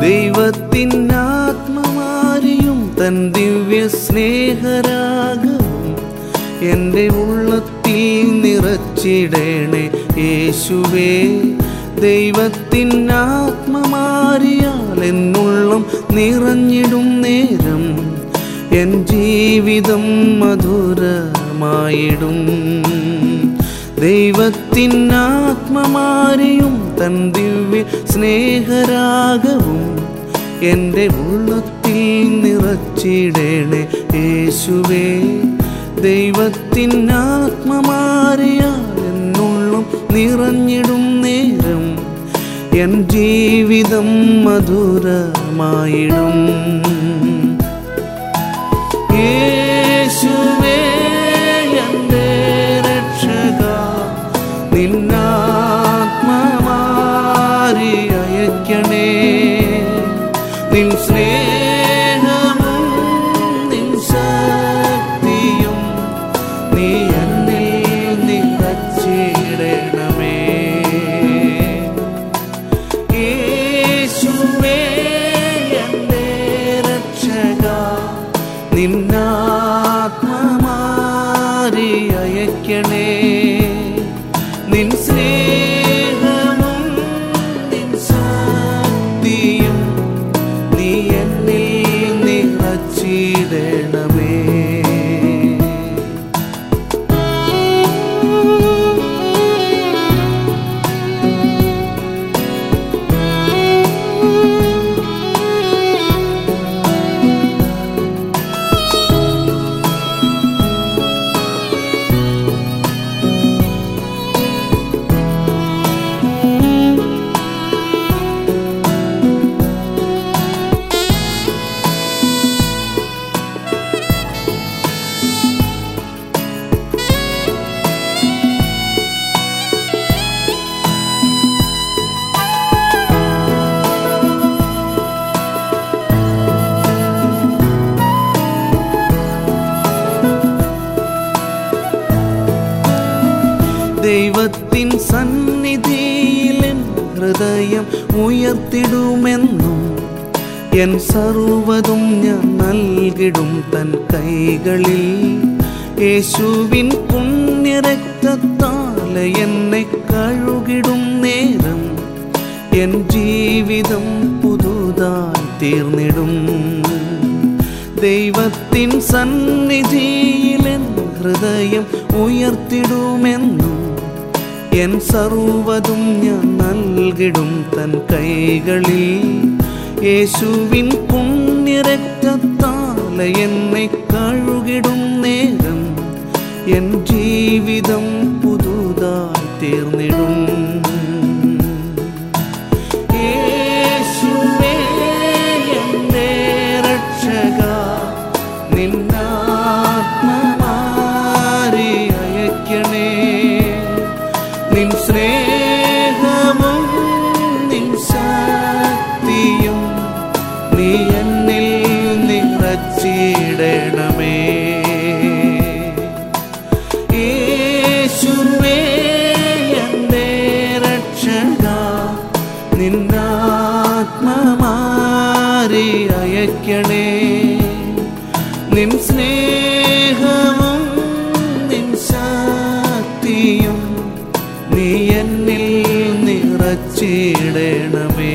ദൈവത്തിനാത്മമാരിയും തൻ ദിവ്യ സ്നേഹരാഗവും എൻ്റെ ഉള്ളത്തിൽ നിറച്ചിടണേ യേശുവേ. ദൈവത്തിനാത്മമാരിയാൽ എന്നുള്ളം നിറഞ്ഞിടും നേരം എൻ ജീവിതം മധുരമായിടും. ദൈവത്തിനാത്മമാരിയും തൻ ദിവ്യ സ്നേഹരാഗവും എൻ്റെ ഉള്ളത്തിൽ നിറച്ചിടണേ യേശുവേ. ദൈവത്തിനാത്മമാരിയാൽ എന്നുള്ളം നിറഞ്ഞിടും നേരം എൻ ജീവിതം മധുരമായിടും. യേശുവേ എൻ്റെ രക്ഷകാ, നിന്നാത്മമാരി അയക്കണേ. നിൻ സ്നേഹവും നിൻ ശക്തിയും നീ എന്നിൽ നിറച്ചിടണമേ. യേശുവേ എൻ്റെ രക്ഷകാ, നിന്നാത്മമാരി അയക്കണേ. നിൻ സ്നേഹവും നിൻ ശക്തിയും നീ എന്നിൽ നിറച്ചിടണമേ. ദൈവത്തിൻ സന്നിധിയിൽ എൻ ഹൃദയം ഉയർത്തിടുമെന്നും എൻ സർവ്വതും ഞാൻ നൽകിടും തൻ കൈകളിൽ. യേശുവിൻ പുണ്യരക്തത്താൽ എന്നെ കഴുകിടും നേരം എൻ ജീവിതം പുതുതായി തീർന്നിടും. ദൈവത്തിൻ സന്നിധിയിൽ എൻ ഹൃദയം ഉയർത്തിടുമെന്നും എൻ സർവ്വതും ഞാൻ നൽകിടും തൻ കൈകളിൽ. യേശുവിൻ പുണ്യരക്തത്താൽ എന്നെ കഴുകിടും നേരം എൻ ജീവിതം പുതുതായി തീർന്നിടും. യേശുവേ എൻ്റെ രക്ഷകാ, നിന്നാത്മമാരി അയക്കണേ. നിൻ സ്നേഹവും നിൻ ശക്തിയും നീ എന്നിൽ നിറച്ചിടണമേ. യേശുവേ എൻ്റെ രക്ഷകാ, നിന്നാത്മമാരി അയക്കണേ. നിൻ സ്നേഹവും നിൻ ശക്തിയും നീ എന്നിൽ നിറച്ചിടണമേ.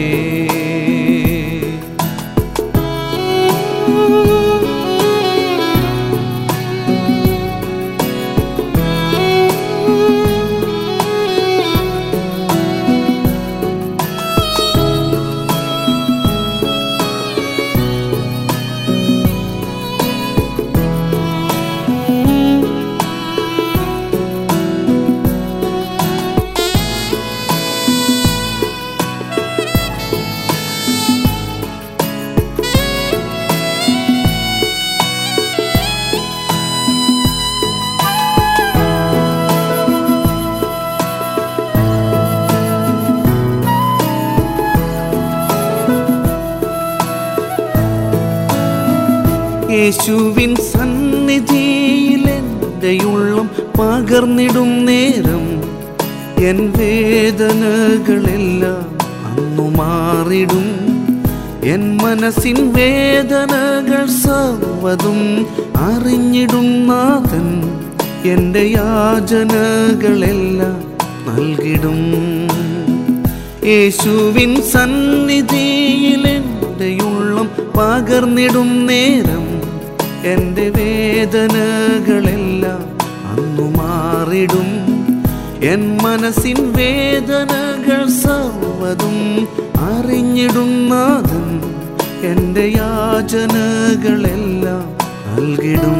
യേശുവിൻ സന്നിധിയിൽ എൻ്റെ ഉള്ളം പകർന്നിടും നേരം എൻ വേദനകളെല്ലാം അന്നു മാറിടും. എൻ മനസ്സിൻ വേദനകൾ സർവ്വതും അറിഞ്ഞിടും നാഥൻ എൻ്റെ യാചനകളെല്ലാം നൽകിടും. യേശുവിൻ സന്നിധിയിൽ എൻ്റെ ഉള്ളം പകർന്നിടും നേരം എൻ്റെ വേദനകളെല്ലാം അന്നു മാറിടും. എൻ മനസ്സിൻ വേദനകൾ സർവ്വതും അറിഞ്ഞിടും നാഥൻ എൻ്റെ യാചനകളെല്ലാം നൽകിടും.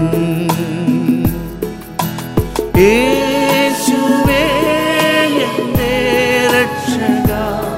യേശുവേ എൻ്റെ രക്ഷക,